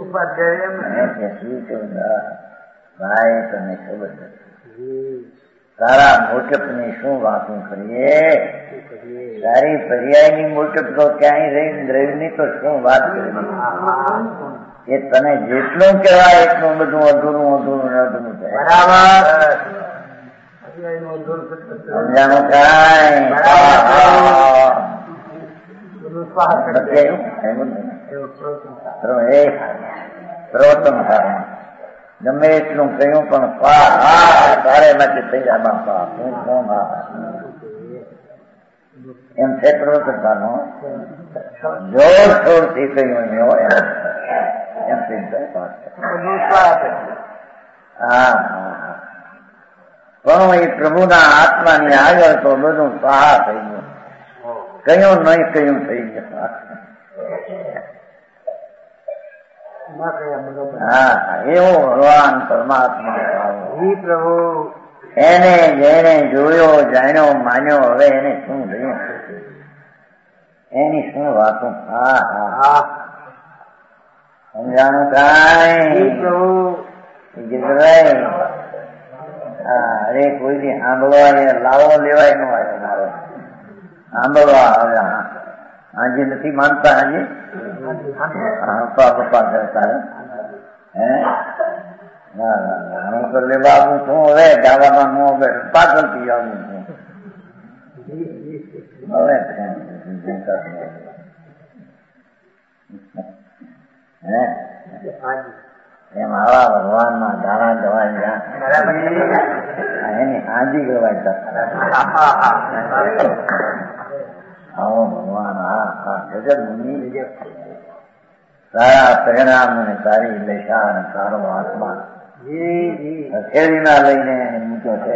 ભાઈ તને ખબર નથી. તારા મોટપની શું વાતું કરીએ? તારી પર્યાયની મોટપ તો ક્યાંય રહી તો શું વાત કરી? એ તને જેટલું કહેવાય એટલું બધું અધૂરું છે. બરાબર સમજાણું કાંઈ ગમે એટલું કહ્યું પણ તારે માંથી થઈ જાય એમ છે. પ્રવર્તનનો જોર શોરથી કહ્યું એમ થઈ જાય. હા પણ એ પ્રભુના આત્માની આગળ તો બધું સહા થઈ ગયું. કયું નહીં કયું થઈ ગયું. હા એવો ભગવાન પરમાત્મા પ્રભુ એને જેને જોયો જાણ્યો માન્યો હવે એને શું થયું? એની શું વાતો? હા હા સમજાણું કાંઈ? અરે કોઈથી સાંભળવા લાવો લેવાય નો આવ્યો મારો. સાંભળવા આવે હાજી નથી માનતા. હાજી પપ્પા કરતા હું તો લેવા છું. હવે ગાવામાં હું હવે પાછળ થી આવું છું. હવે એમ આવા ભગવાન ના દાણા દવાઈ એની હાજી ગવાય. આવો ભગવાન જગત મુનિ સારા પરિણામ અને સારી દશા અને સારો આત્મા ખેડીના લઈને મૂક્યો છે.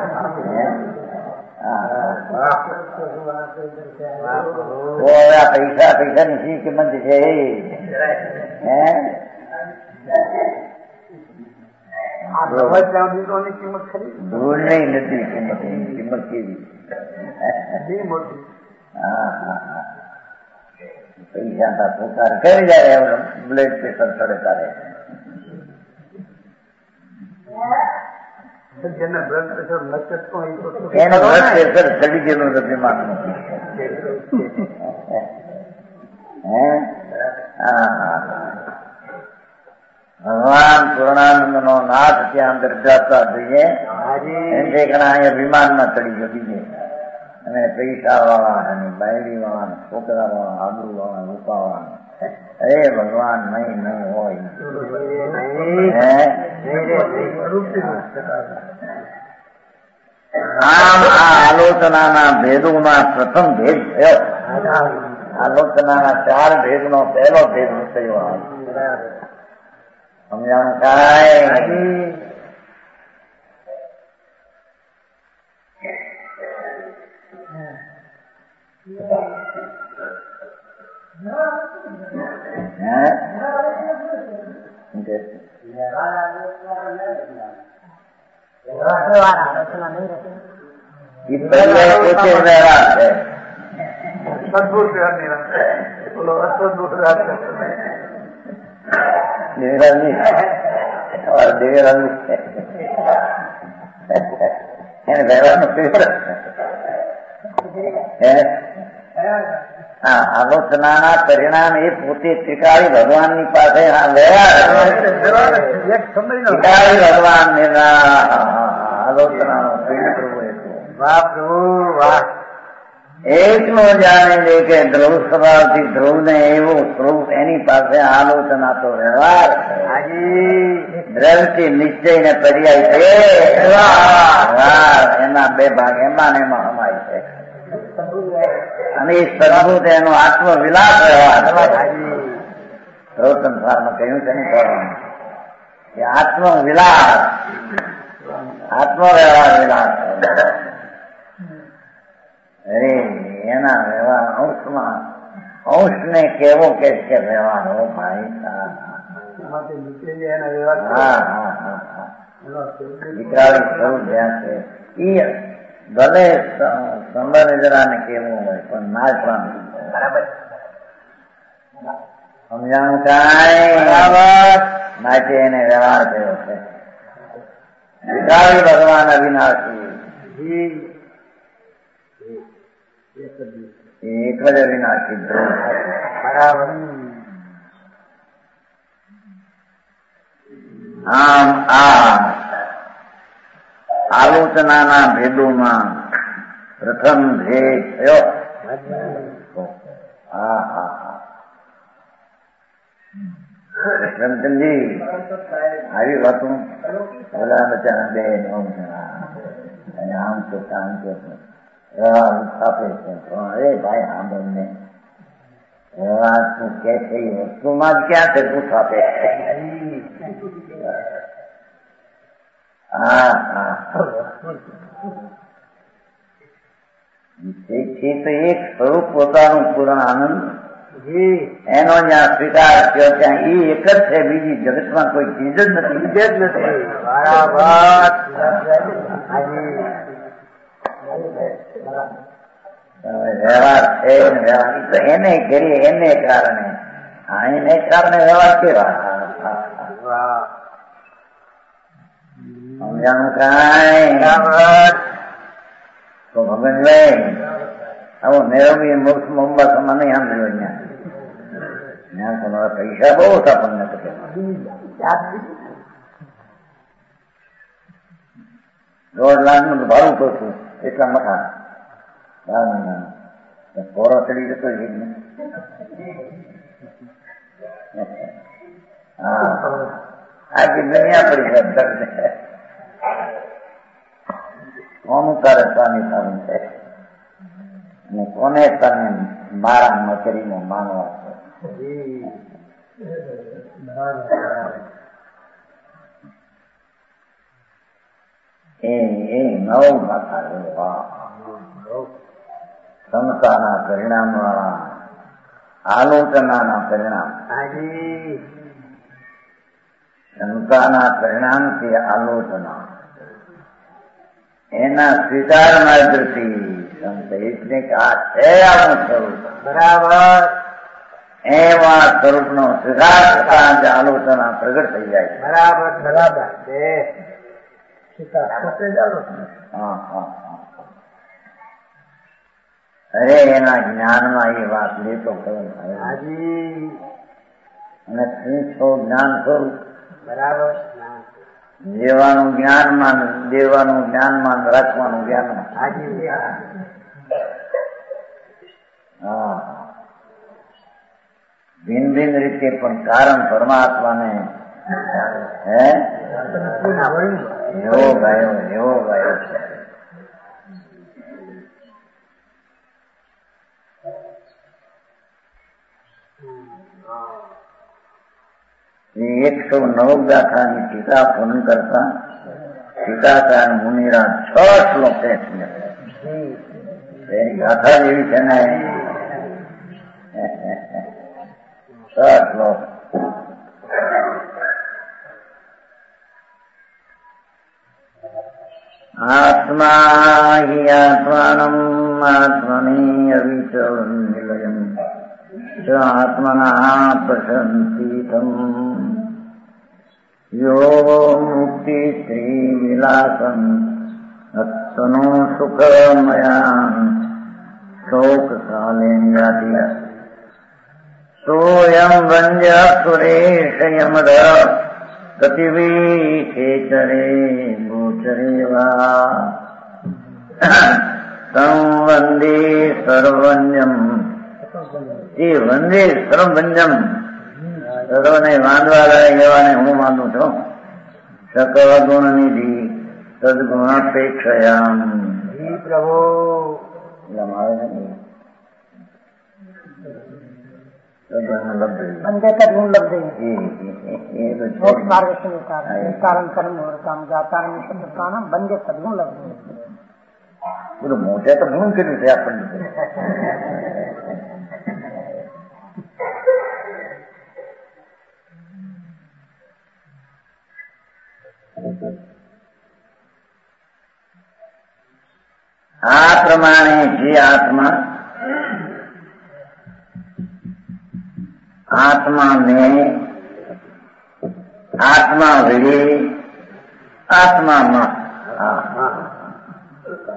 પૈસાની શી કિંમત છે? ધૂળ નહીં નથી કિંમત કેવી? પૈસા પોકાર કરી જાય બ્લડ પ્રેશર ચડે તારે. એનું બ્લડ પ્રેશર ચડી ગયેલું નથી માનવું. ભગવાન પૂર્ણાનંદ નો નાથ ત્યાં અંદર જતા જોઈએ. અહીંયા વિમાનમાં ચડી ગયો બીજે. અને પૈસા વાળા અને બાયડી વાળા છોકરા વાળા આબુ વાળા રૂપા વાળા. અરે ભગવાન નહીં હોય. આમ આ આલોચનાના ભેદોમાં પ્રથમ ભેદ થયો. આલોચનાના 4 ભેદનો પહેલો ભેદ થયો. સમજાણું કાંઈ? આલોચનાના પરિણામ એ પોતે ત્રિકાળી ભગવાનની પાસે ત્રિકાળી ભગવાન આલોચનાનો વાહ પ્રભુ વાહ. એકલો જાણે છે કે ધ્રુવ સ્વભાવથી ધ્રુવ ને એવું સ્વરૂપ એની પાસે આલોચના તો વ્યવહાર દ્રવથી નિશ્ચય ને પર્યાય છે. એના 2 ભાગ એમાં ને એમાં સમાય છે. અને એ સદભૂત એનો આત્મવિલાસ વ્યવહાર સંસારમાં કહ્યું છે ને કે આત્મવિલાસ આત્મવ્યવહાર વિલાસ. અરે એના વ્યવહાર અંશમાં અંશ ને કેવો કે વ્યવહાર હો ભાઈ. દીકરાળી સ્વરૂપ જ્યાં છે એ ભલે સંબંધરાને કેવું હોય પણ નાચવાનું બરાબર. સમજાણું કાંઈ? બરાબર. માટે એને વ્યવહાર થયો છે. દીકરાળી ભગવાન અવિનાશી એક જ અવિનાશી ધ્રુવ બરાબર. આમ આ આલોચનાના ભેદોમાં પ્રથમ ભેદ થયો. હા હા હા કૃષ્ણચંદજી આવી વાતું બધા બચારા બે અને આમ તો આમ તો આપે છે પણ અરે ભાઈ સાંભળને વાત તું કે છે એ વસ્તુમાં જ ક્યાં છે તું આપે. હા હા તેથી તો એક સ્વરૂપ પોતાનું પૂર્ણ આનંદ એનો જ્યાં સ્વીકાર થયો ત્યાં એ એક જ છે, બીજી જગતમાં કોઈ ચીજ જ નથી. વ્યવહાર છે વ્યવહાર તો એને કરીએ એને કારણે એને કારણે વ્યવહાર કેવા સમજાણું કાંઈ તો ભગવાનભાઈ આવો મેળવી મોક્ષ મોંબાસમાં નહીં સાંભળ્યો ત્યાં તમારા પૈસા બહુ હતા પણ નથી. 1.5 લાખનું ભાડું કરશું એટલા મઠા પોરો ચડી જતો જ ને. હા આખી દુનિયા પડી જાય. કોનું તારે સ્વામી સારું છે અને કોને તને મારા નોકરીમાં માનવા છે. એ નવ ગાથા સમતાના પરિણામ વાળા આલોચનાના પરિણામ. શંકાના પરિણામથી આલોચના એના સ્વીકાર માર્ગથી સંતને આ છે આવું સ્વરૂપ બરાબર એવા સ્વરૂપનો સ્વીકાર થતા જ આલોચના પ્રગટ થઈ જાય. બરાબર બરાબર. હા હા અરે એના જ્ઞાનમાં એ વાત લેતો ખરો અને જ્ઞાન સ્વરૂપ બરાબર. દેવાનું જ્ઞાનમાં દેવાનું જ્ઞાનમાં રાખવાનું જ્ઞાનમાં. હા ભિન્ન ભિન્ન રીતે પણ કારણ પરમાત્માને હે એવો ગાયો છે. એ 109 ગાથાની ટીકા પૂર્ણ કરતા ટીકાકાર મુનિરા 6 શ્લોક છે. એની ગાથા જેવી છે ને 6 શ્લોક. આત્મા હિ આત્માનમ આત્મની અવિચલં નિલયં આત્મના પ્રશંસિતમ યો મુક્તિ શ્રી વિલાસમ તનો સુખમયા શોક કાલેન્યાતિ સોયમ વંદ્ય સુરેશ યમધર ગતિવી ખેચરે ગોચરે વા સંવંદે સર્વન્યમ એ વંદે સર્વંજમ સર્વને વાંધવા લાગે એવાને હું માનું છું. સકળ ગુણ નિધિ સદગુણાપેક્ષયામ પ્રભુ कारण कर्म और काम कारण शब्द प्राणाम बंदे सदगुण लग બધું મોટે તો ગુણ કર્યું છે આપણને. આ પ્રમાણે જે આત્માને આત્મા વિડી આત્મામાં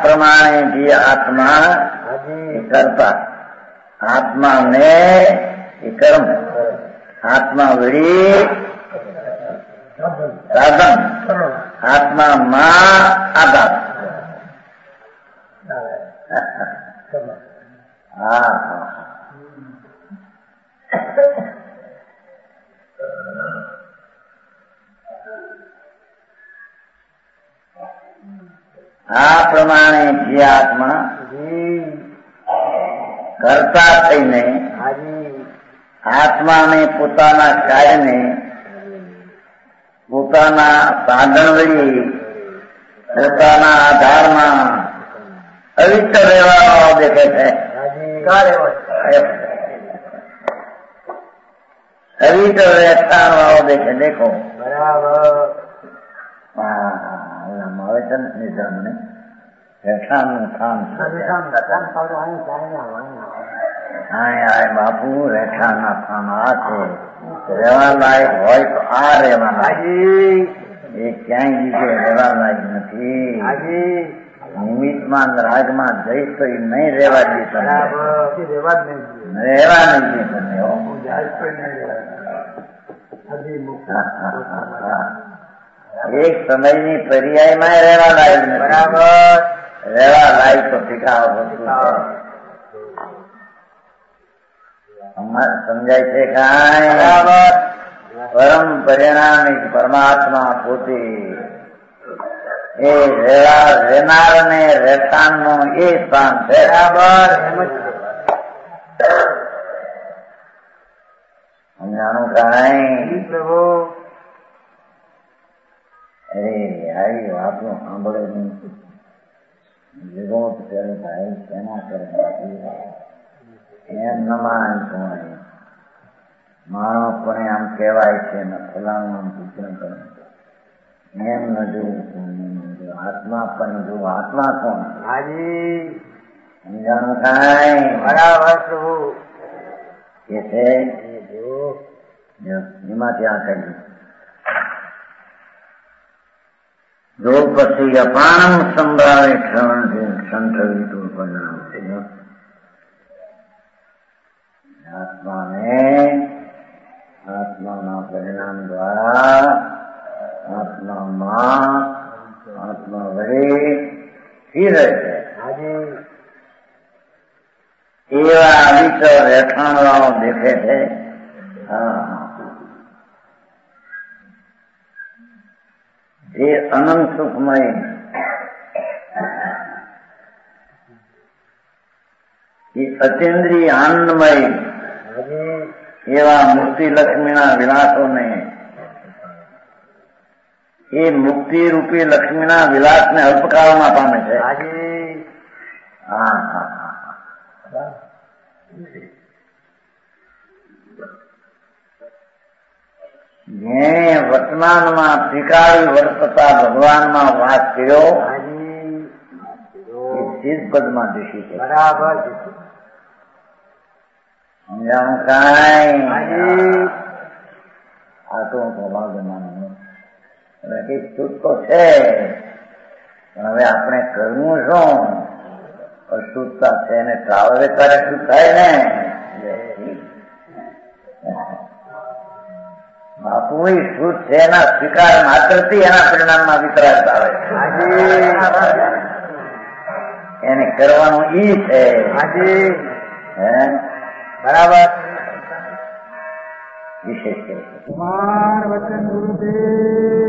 પ્રમાણે જે આત્મા એ કરતા, આત્મા ને એ કર્મ, આત્મા વળી સાધન, આત્મા માં આધાર. હા આ પ્રમાણે જે આત્મા કરતા થઈને આત્માને પોતાના કાર્યને પોતાના સાધન વળી પોતાના આધારમાં અવિચર રહેવાનો દેખે છે. અવિચર રહેતા વાળો દેખે. દેખો આવે છે ને રહેઠાણનું સ્થાન. બાપુ રહેઠાણના સ્થાન આ છે. રહેવા લાયક હોય તો આ રહેવા લાયક, એ ક્યાંય બીજે રહેવા લાયક નથી. નિમિત્તમાં રાગમાં જઈશ તો એ નહીં રહેવા દે, રહેવા નહીં દે તમને. એક સમયની પર્યાયમાં રહેવા લાયક નથી. બરાબર, રહેવા લાયક તો ઠીકાવ વસ્તુ સમજાય છે. કાંઈ બરાબર. પરમ પરિણામિક પરમાત્મા પોતે એ રહેનાર ને રહેઠાણ નું એ સ્થાન છે. બરાબર, સમજાણું કાંઈ? અરે આવી વાતો સાંભળે વિરોધ કરે ભાઈ, કેના કરે એમ ન માન કોણ માણસ પણ આમ કહેવાય છે ને ફલાણું આમ સૂચન કરે એમ ન જોવું. આત્મા પણ જો આત્મા કોણ સમજાણું કાંઈ? બરાબર પ્રભુ એ છે એમાં ત્યાં કહ્યું જો પછી અપાણમ સંભાવે ક્ષણથી સંઠવિતું પરિણામ છે. આત્માને આત્માના પરિણામ દ્વારા આત્મામાં આત્મા વડે સ્થિર છે. એવા અવિચર રહેઠાણ વાળો દેખે છે. એ અનંત સુખમય એ અચેન્દ્રિય આનંદમય એવા મુક્તિ લક્ષ્મીના વિલાસોને એ મુક્તિ રૂપી લક્ષ્મીના વિલાસને અલ્પકાળમાં પામે છે. જેણે વર્તમાનમાં ત્રિકાળી વર્તતા ભગવાનમાં વાસ કર્યો એ સિદ્ધ પદમાં દુષી છે. બરાબર, સમજાણું કાંઈ? આ તો સૌભાગ્યમાન કઈ શુદ્ધ તો છે, પણ હવે આપણે કરવું શું? અશુદ્ધતા છે ને ટ્રાવેલે ત્યારે શું થાય ને? બાપુ શુદ્ધ છે એના સ્વીકાર માત્રથી એના પરિણામમાં વિતરાગ આવે. એને કરવાનું ઈ છે. બરાબર, વિશેષ છે. વચન ગુરુદેવ